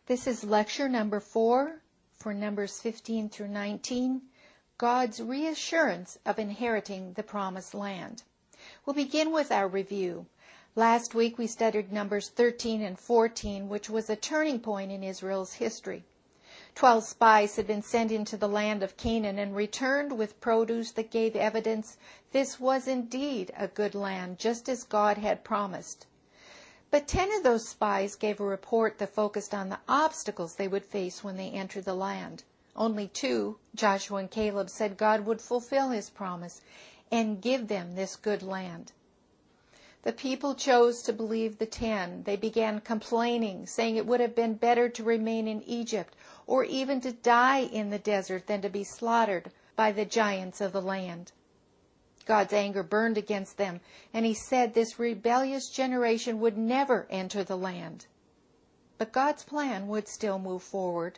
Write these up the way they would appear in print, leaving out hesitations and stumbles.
This is lecture number 4 for Numbers 15 through 19, God's reassurance of inheriting the promised land. We'll begin with our review. Last week we studied Numbers 13 and 14, which was a turning point in Israel's history. 12 spies had been sent into the land of Canaan and returned with produce that gave evidence this was indeed a good land, just as God had promised. But 10 of those spies gave a report that focused on the obstacles they would face when they entered the land. Only 2, Joshua and Caleb, said God would fulfill his promise and give them this good land. The people chose to believe the 10. They began complaining, saying it would have been better to remain in Egypt or even to die in the desert than to be slaughtered by the giants of the land. God's anger burned against them, and he said this rebellious generation would never enter the land. But God's plan would still move forward.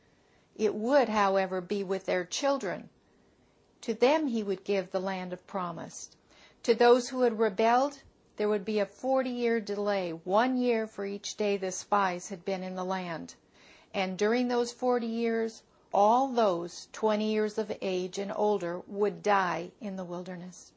It would, however, be with their children. To them he would give the land of promise. To those who had rebelled, there would be a 40-year delay, 1 year for each day the spies had been in the land. And during those 40 years, all those 20 years of age and older would die in the wilderness.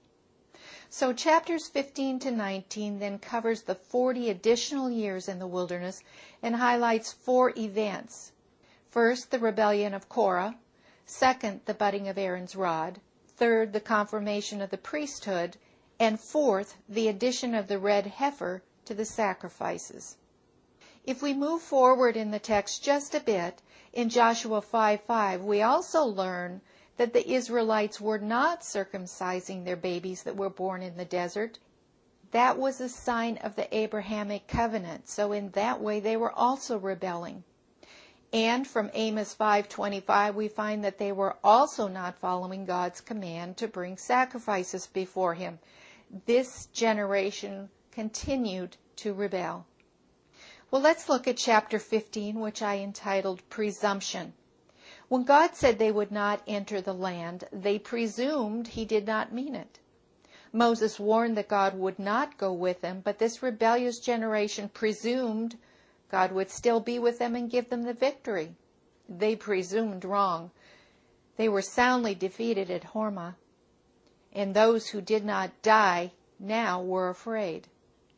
So chapters 15 to 19 then covers the 40 additional years in the wilderness and highlights 4 events. First, the rebellion of Korah. Second, the budding of Aaron's rod. Third, the confirmation of the priesthood. And fourth, the addition of the red heifer to the sacrifices. If we move forward in the text just a bit, in Joshua 5:5, we also learn that the Israelites were not circumcising their babies that were born in the desert. That was a sign of the Abrahamic covenant, so in that way they were also rebelling. And from Amos 5:25, we find that they were also not following God's command to bring sacrifices before him. This generation continued to rebel. Well, let's look at chapter 15, which I entitled Presumption. When God said they would not enter the land, they presumed he did not mean it. Moses warned that God would not go with them, but this rebellious generation presumed God would still be with them and give them the victory. They presumed wrong. They were soundly defeated at Hormah, and those who did not die now were afraid.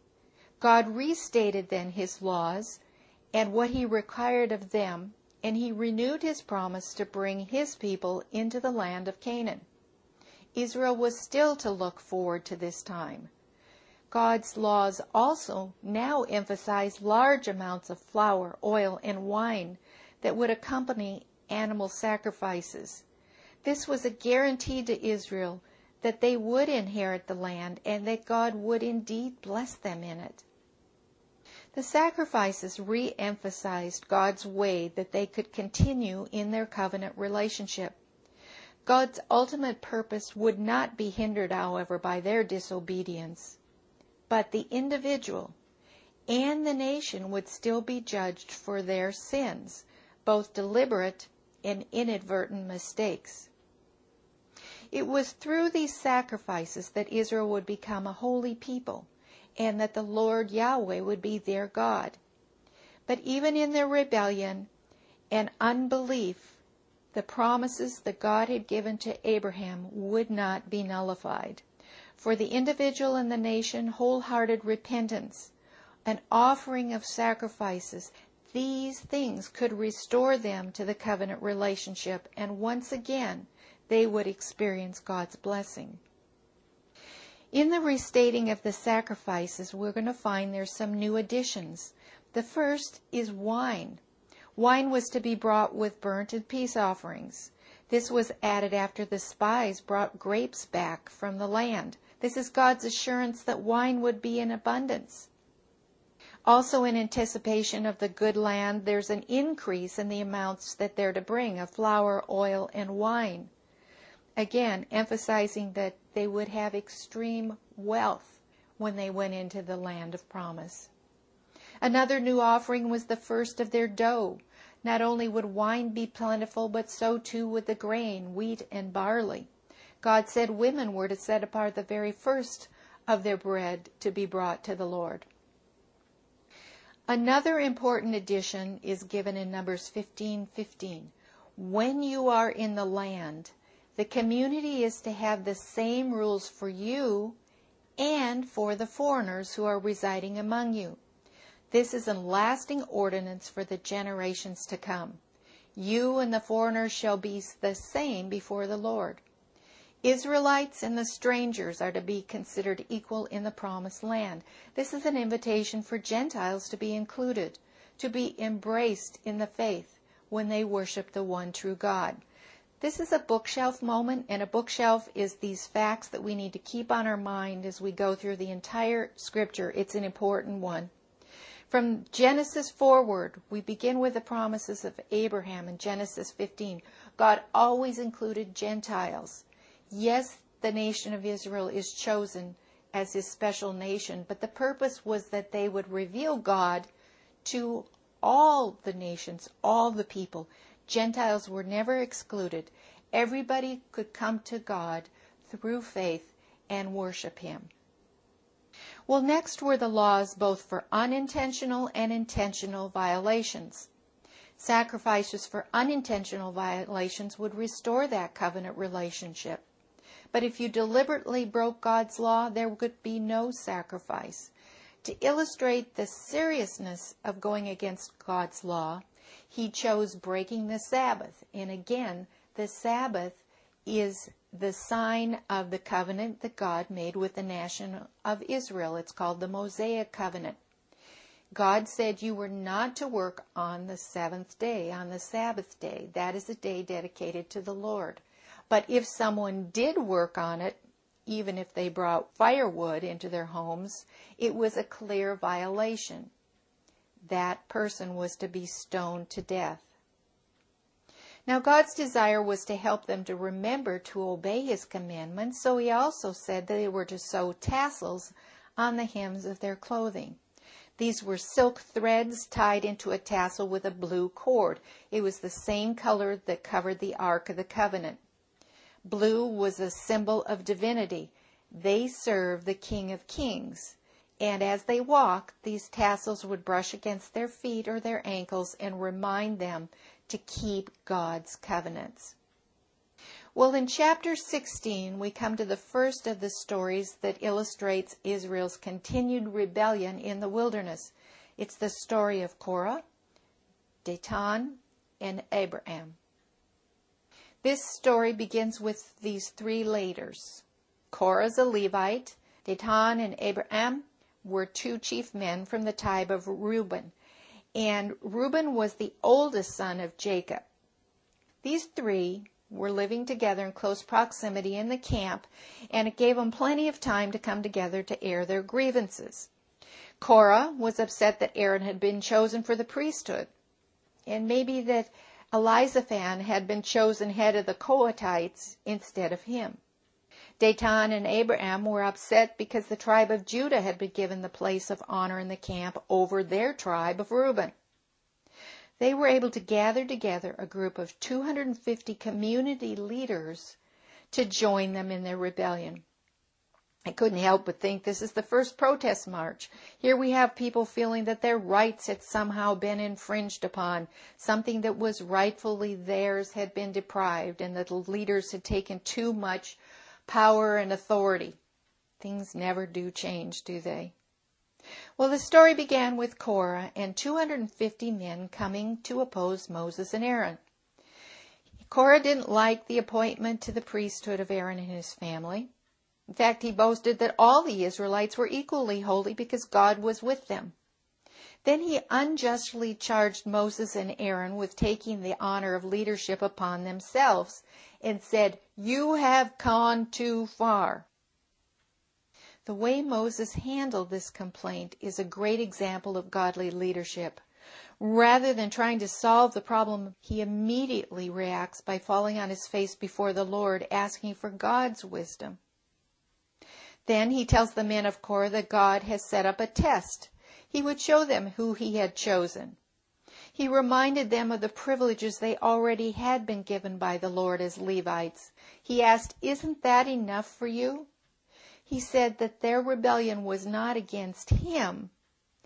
God restated then his laws and what he required of them, and he renewed his promise to bring his people into the land of Canaan. Israel was still to look forward to this time. God's laws also now emphasize large amounts of flour, oil, and wine that would accompany animal sacrifices. This was a guarantee to Israel that they would inherit the land and that God would indeed bless them in it. The sacrifices re-emphasized God's way that they could continue in their covenant relationship. God's ultimate purpose would not be hindered, however, by their disobedience. But the individual and the nation would still be judged for their sins, both deliberate and inadvertent mistakes. It was through these sacrifices that Israel would become a holy people, and that the Lord Yahweh would be their God. But even in their rebellion and unbelief, the promises that God had given to Abraham would not be nullified. For the individual and the nation, wholehearted repentance, an offering of sacrifices, these things could restore them to the covenant relationship, and once again they would experience God's blessing. In the restating of the sacrifices, we're going to find there's some new additions. The first is wine. Wine was to be brought with burnt and peace offerings. This was added after the spies brought grapes back from the land. This is God's assurance that wine would be in abundance. Also, in anticipation of the good land, there's an increase in the amounts that they're to bring of flour, oil, and wine. Again, emphasizing that they would have extreme wealth when they went into the land of promise. Another new offering was the first of their dough. Not only would wine be plentiful, but so too would the grain, wheat, and barley. God said women were to set apart the very first of their bread to be brought to the Lord. Another important addition is given in Numbers 15:15. When you are in the land, the community is to have the same rules for you and for the foreigners who are residing among you. This is a lasting ordinance for the generations to come. You and the foreigners shall be the same before the Lord. Israelites and the strangers are to be considered equal in the promised land. This is an invitation for Gentiles to be included, to be embraced in the faith when they worship the one true God. This is a bookshelf moment, and a bookshelf is these facts that we need to keep on our mind as we go through the entire scripture. It's an important one. From Genesis forward, we begin with the promises of Abraham in Genesis 15. God always included Gentiles. Yes, the nation of Israel is chosen as his special nation, but the purpose was that they would reveal God to all the nations, all the people. Gentiles were never excluded. Everybody could come to God through faith and worship him. Well, next were the laws both for unintentional and intentional violations. Sacrifices for unintentional violations would restore that covenant relationship. But if you deliberately broke God's law, there could be no sacrifice. To illustrate the seriousness of going against God's law, he chose breaking the Sabbath. And again, the Sabbath is the sign of the covenant that God made with the nation of Israel. It's called the Mosaic covenant. God said you were not to work on the seventh day, on the Sabbath day. That is a day dedicated to the Lord. But if someone did work on it, even if they brought firewood into their homes, it was a clear violation. That person was to be stoned to death. Now God's desire was to help them to remember to obey his commandments, so he also said that they were to sew tassels on the hems of their clothing. These were silk threads tied into a tassel with a blue cord. It was the same color that covered the Ark of the Covenant. Blue was a symbol of divinity. They served the King of Kings. And as they walked, these tassels would brush against their feet or their ankles and remind them to keep God's covenants. Well, in chapter 16, we come to the first of the stories that illustrates Israel's continued rebellion in the wilderness. It's the story of Korah, Dathan, and Abiram. This story begins with these three leaders. Korah is a Levite. Dathan and Abiram were two chief men from the tribe of Reuben. And Reuben was the oldest son of Jacob. These three were living together in close proximity in the camp, and it gave them plenty of time to come together to air their grievances. Korah was upset that Aaron had been chosen for the priesthood, and maybe that Elizaphan had been chosen head of the Kohathites instead of him. Dathan and Abiram were upset because the tribe of Judah had been given the place of honor in the camp over their tribe of Reuben. They were able to gather together a group of 250 community leaders to join them in their rebellion. I couldn't help but think this is the first protest march. Here we have people feeling that their rights had somehow been infringed upon, something that was rightfully theirs had been deprived, and that the leaders had taken too much power and authority. Things never do change, do they? Well, the story began with Korah and 250 men coming to oppose Moses and Aaron. Korah didn't like the appointment to the priesthood of Aaron and his family. In fact, he boasted that all the Israelites were equally holy because God was with them. Then he unjustly charged Moses and Aaron with taking the honor of leadership upon themselves and said, "You have gone too far." The way Moses handled this complaint is a great example of godly leadership. Rather than trying to solve the problem, he immediately reacts by falling on his face before the Lord, asking for God's wisdom. Then he tells the men of Korah that God has set up a test. He would show them who he had chosen. He reminded them of the privileges they already had been given by the Lord as Levites. He asked, "Isn't that enough for you?" He said that their rebellion was not against him,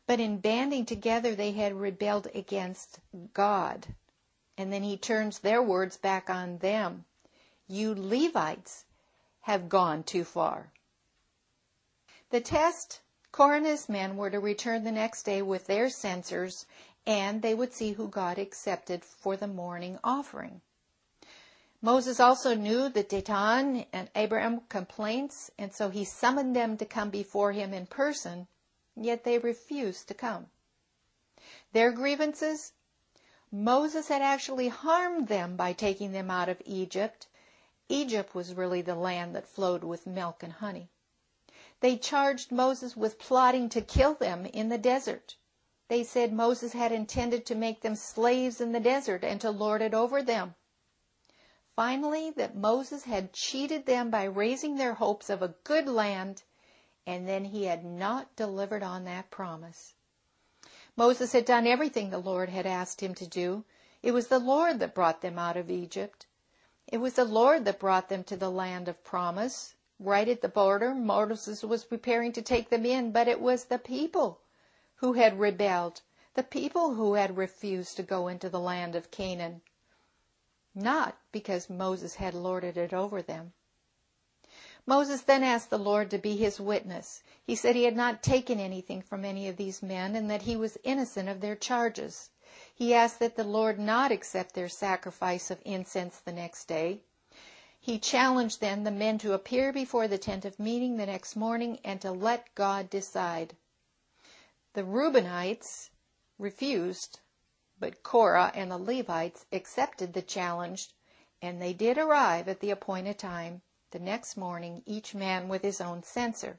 But in banding together, they had rebelled against God. And then he turns their words back on them. You Levites have gone too far. The test, Korah and his men were to return the next day with their censers, and they would see who God accepted for the morning offering. Moses also knew the Dathan and Abiram complaints, and so he summoned them to come before him in person, yet they refused to come. Their grievances? Moses had actually harmed them by taking them out of Egypt. Egypt was really the land that flowed with milk and honey. They charged Moses with plotting to kill them in the desert. They said Moses had intended to make them slaves in the desert and to lord it over them. Finally, that Moses had cheated them by raising their hopes of a good land, and then he had not delivered on that promise. Moses had done everything the Lord had asked him to do. It was the Lord that brought them out of Egypt. It was the Lord that brought them to the land of promise. Right at the border, Moses was preparing to take them in, but it was the people who had rebelled, the people who had refused to go into the land of Canaan. Not because Moses had lorded it over them. Moses then asked the Lord to be his witness. He said he had not taken anything from any of these men and that he was innocent of their charges. He asked that the Lord not accept their sacrifice of incense the next day. He challenged then the men to appear before the tent of meeting the next morning and to let God decide. The Reubenites refused, but Korah and the Levites accepted the challenge, and they did arrive at the appointed time, the next morning, each man with his own censer.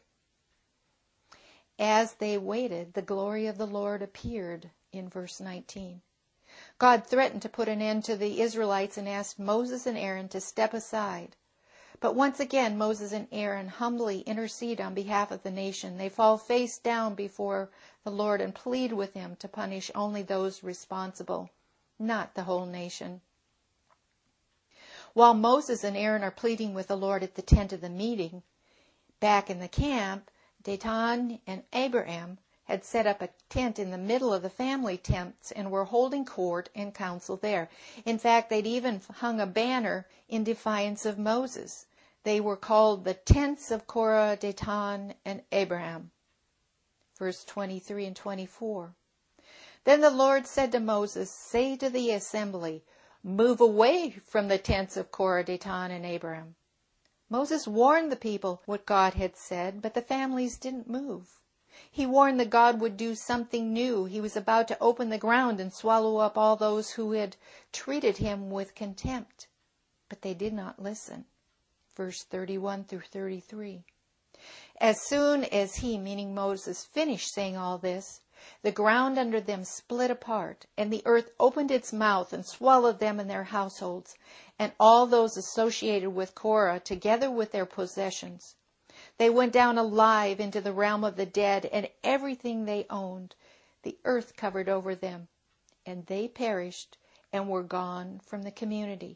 As they waited, the glory of the Lord appeared in verse 19. God threatened to put an end to the Israelites and asked Moses and Aaron to step aside. But once again, Moses and Aaron humbly intercede on behalf of the nation. They fall face down before the Lord and plead with him to punish only those responsible, not the whole nation. While Moses and Aaron are pleading with the Lord at the tent of the meeting, back in the camp, Dathan and Abiram had set up a tent in the middle of the family tents and were holding court and council there. In fact, they'd even hung a banner in defiance of Moses. They were called the tents of Korah, Dathan, and Abiram. Verse 23 and 24. Then the Lord said to Moses, say to the assembly, move away from the tents of Korah, Dathan, and Abiram. Moses warned the people what God had said, but the families didn't move. He warned that God would do something new. He was about to open the ground and swallow up all those who had treated him with contempt. But they did not listen. Verse 31 through 33. As soon as he, meaning Moses, finished saying all this, the ground under them split apart, and the earth opened its mouth and swallowed them and their households, and all those associated with Korah, together with their possessions. They went down alive into the realm of the dead, and everything they owned. The earth covered over them, and they perished and were gone from the community.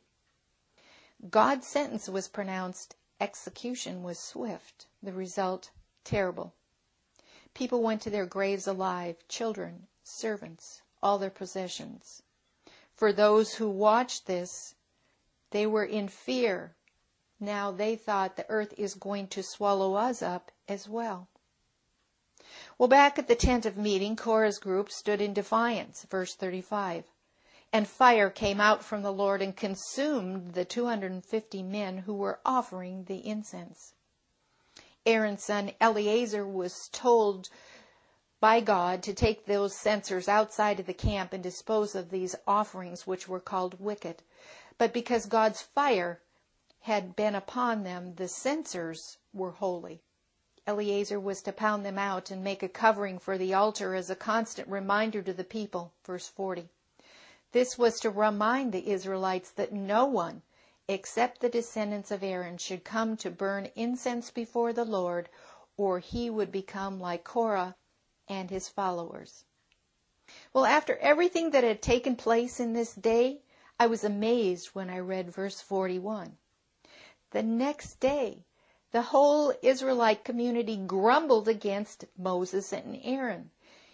God's sentence was pronounced. Execution was swift. The result, terrible. People went to their graves alive, children, servants, all their possessions. For those who watched this, they were in fear. Now they thought the earth is going to swallow us up as well. Well, back at the tent of meeting, Korah's group stood in defiance, verse 35. And fire came out from the Lord and consumed the 250 men who were offering the incense. Aaron's son Eleazar was told by God to take those censers outside of the camp and dispose of these offerings, which were called wicked. But because God's fire had been upon them, the censers were holy. Eleazar was to pound them out and make a covering for the altar as a constant reminder to the people, verse 40. This was to remind the Israelites that no one, except the descendants of Aaron, should come to burn incense before the Lord, or he would become like Korah and his followers. Well, after everything that had taken place in this day, I was amazed when I read verse 41. The next day, the whole Israelite community grumbled against Moses and Aaron.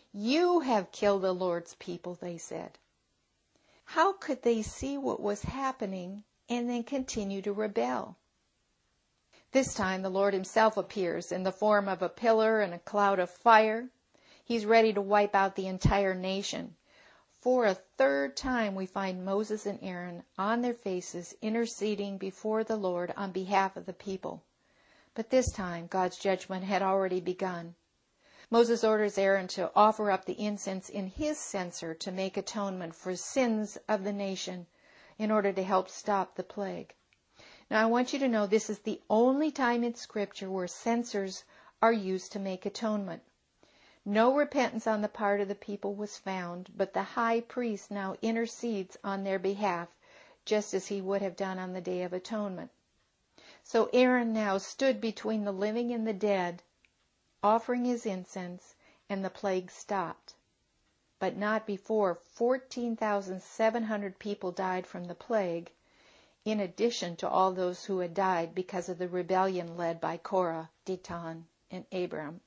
"You have killed the Lord's people," they said. How could they see what was happening and then continue to rebel? This time the Lord himself appears in the form of a pillar and a cloud of fire. He's ready to wipe out the entire nation. For a third time we find Moses and Aaron on their faces interceding before the Lord on behalf of the people. But this time God's judgment had already begun. Moses orders Aaron to offer up the incense in his censer to make atonement for sins of the nation in order to help stop the plague. Now I want you to know this is the only time in Scripture where censers are used to make atonement. No repentance on the part of the people was found, but the high priest now intercedes on their behalf, just as he would have done on the Day of Atonement. So Aaron now stood between the living and the dead, offering his incense, and the plague stopped. But not before 14,700 people died from the plague, in addition to all those who had died because of the rebellion led by Korah, Dathan, and Abiram.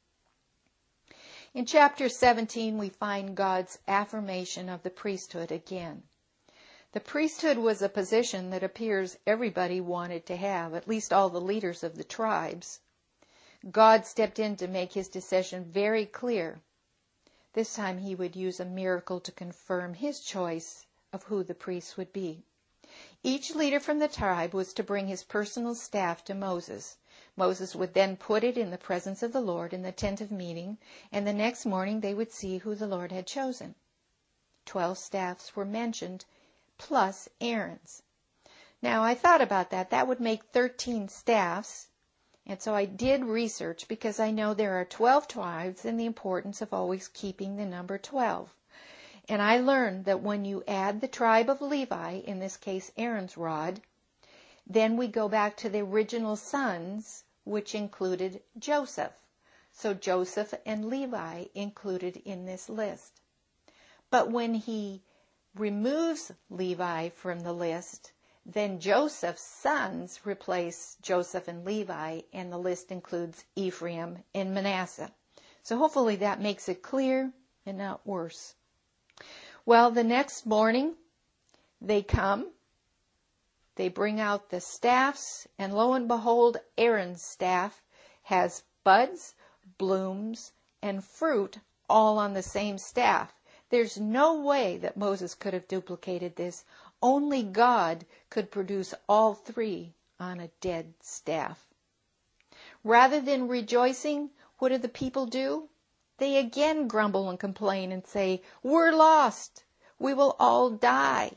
In chapter 17, we find God's affirmation of the priesthood again. The priesthood was a position that appears everybody wanted to have, at least all the leaders of the tribes. God stepped in to make his decision very clear. This time he would use a miracle to confirm his choice of who the priests would be. Each leader from the tribe was to bring his personal staff to Moses. Moses would then put it in the presence of the Lord in the tent of meeting, and the next morning they would see who the Lord had chosen. 12 staffs were mentioned, plus Aaron's. Now, I thought about that. That would make 13 staffs, and so I did research because I know there are 12 tribes and the importance of always keeping the number 12. And I learned that when you add the tribe of Levi, in this case Aaron's rod, then we go back to the original sons, which included Joseph. So Joseph and Levi included in this list. But when he removes Levi from the list, then Joseph's sons replace Joseph and Levi, and the list includes Ephraim and Manasseh. So hopefully that makes it clear and not worse. Well, the next morning, they come, they bring out the staffs, and lo and behold, Aaron's staff has buds, blooms, and fruit all on the same staff. There's no way that Moses could have duplicated this. Only God could produce all three on a dead staff. Rather than rejoicing, what do the people do? They again grumble and complain and say, "We're lost. We will all die."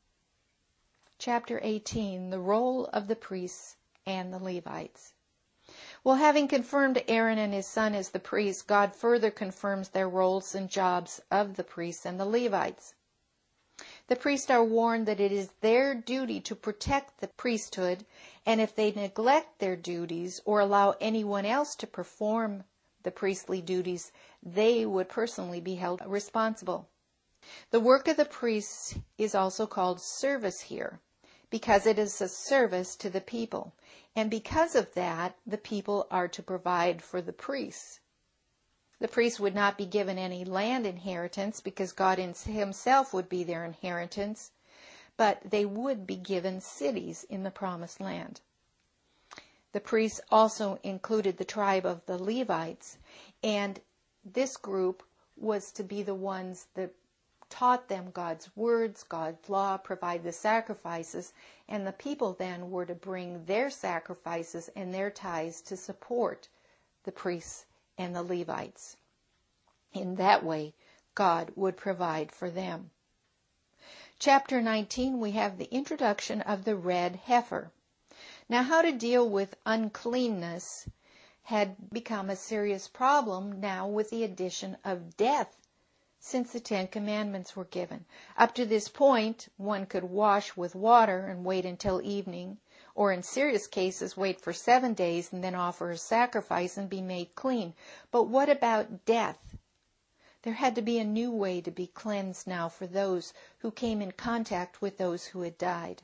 Chapter 18, the role of the priests and the Levites. Well, having confirmed Aaron and his son as the priests, God further confirms their roles and jobs of the priests and the Levites. The priests are warned that it is their duty to protect the priesthood, and if they neglect their duties or allow anyone else to perform the priestly duties, they would personally be held responsible. The work of the priests is also called service here, because it is a service to the people. And because of that, the people are to provide for the priests. The priests would not be given any land inheritance because God himself would be their inheritance, but they would be given cities in the promised land. The priests also included the tribe of the Levites, and this group was to be the ones that taught them God's words, God's law, provide the sacrifices, and the people then were to bring their sacrifices and their tithes to support the priests and the Levites. In that way, God would provide for them. Chapter 19, we have the introduction of the red heifer. Now, how to deal with uncleanness had become a serious problem now with the addition of death since the 10 Commandments were given. Up to this point, one could wash with water and wait until evening, or in serious cases, wait for 7 days and then offer a sacrifice and be made clean. But what about death? There had to be a new way to be cleansed now for those who came in contact with those who had died.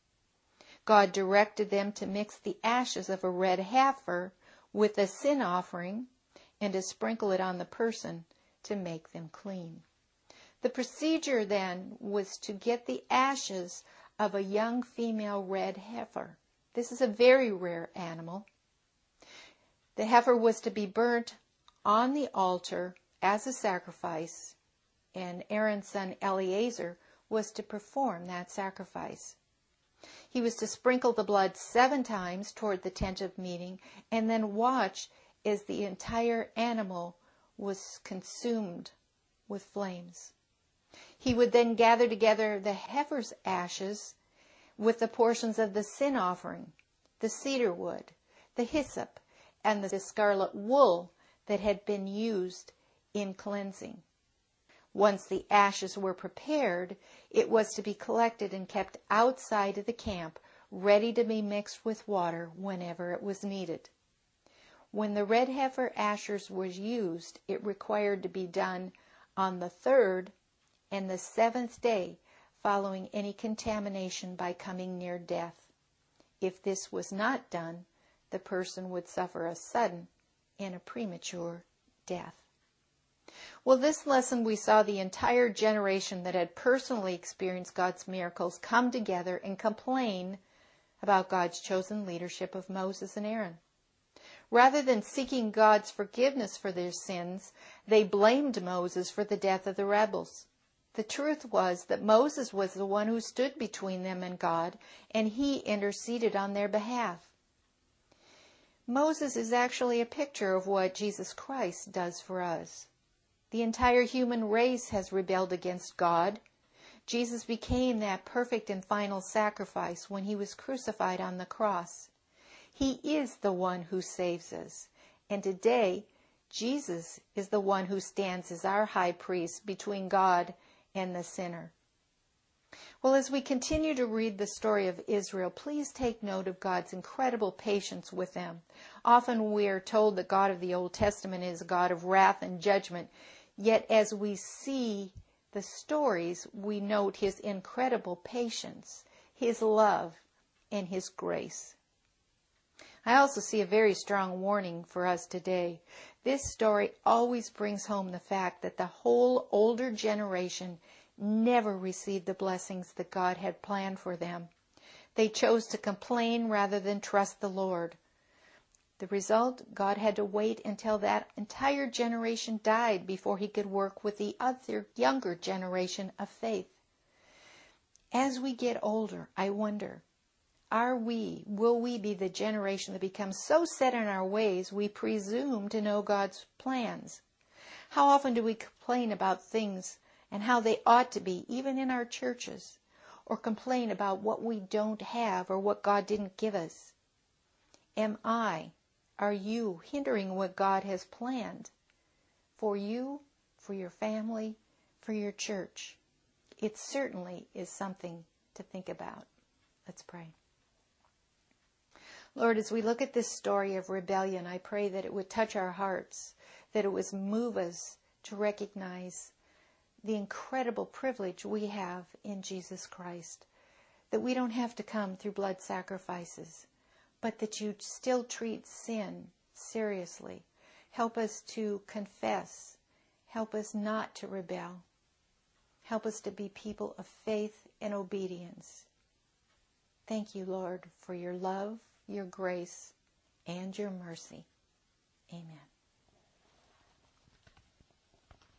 God directed them to mix the ashes of a red heifer with a sin offering and to sprinkle it on the person to make them clean. The procedure then was to get the ashes of a young female red heifer. This is a very rare animal. The heifer was to be burnt on the altar as a sacrifice, and Aaron's son Eleazar was to perform that sacrifice. He was to sprinkle the blood 7 times toward the tent of meeting and then watch as the entire animal was consumed with flames. He would then gather together the heifer's ashes with the portions of the sin offering, the cedar wood, the hyssop, and the scarlet wool that had been used in cleansing. Once the ashes were prepared, it was to be collected and kept outside of the camp, ready to be mixed with water whenever it was needed. When the red heifer ashes was used, it required to be done on the 3rd and the 7th day following any contamination by coming near death. If this was not done, the person would suffer a sudden and a premature death. Well, this lesson we saw the entire generation that had personally experienced God's miracles come together and complain about God's chosen leadership of Moses and Aaron. Rather than seeking God's forgiveness for their sins, they blamed Moses for the death of the rebels. The truth was that Moses was the one who stood between them and God, and he interceded on their behalf. Moses is actually a picture of what Jesus Christ does for us. The entire human race has rebelled against God. Jesus became that perfect and final sacrifice when he was crucified on the cross. He is the one who saves us. And today, Jesus is the one who stands as our high priest between God and the sinner. Well, as we continue to read the story of Israel, please take note of God's incredible patience with them. Often we are told that God of the Old Testament is a God of wrath and judgment. Yet as we see the stories, we note his incredible patience, his love, and his grace. I also see a very strong warning for us today. This story always brings home the fact that the whole older generation never received the blessings that God had planned for them. They chose to complain rather than trust the Lord. The result, God had to wait until that entire generation died before he could work with the other younger generation of faith. As we get older, I wonder, will we be the generation that becomes so set in our ways we presume to know God's plans? How often do we complain about things and how they ought to be, even in our churches, or complain about what we don't have or what God didn't give us? Are you hindering what God has planned for you, for your family, for your church? It certainly is something to think about. Let's pray. Lord, as we look at this story of rebellion, I pray that it would touch our hearts, that it would move us to recognize the incredible privilege we have in Jesus Christ, that we don't have to come through blood sacrifices, but that you still treat sin seriously. Help us to confess. Help us not to rebel. Help us to be people of faith and obedience. Thank you, Lord, for your love, your grace, and your mercy. Amen.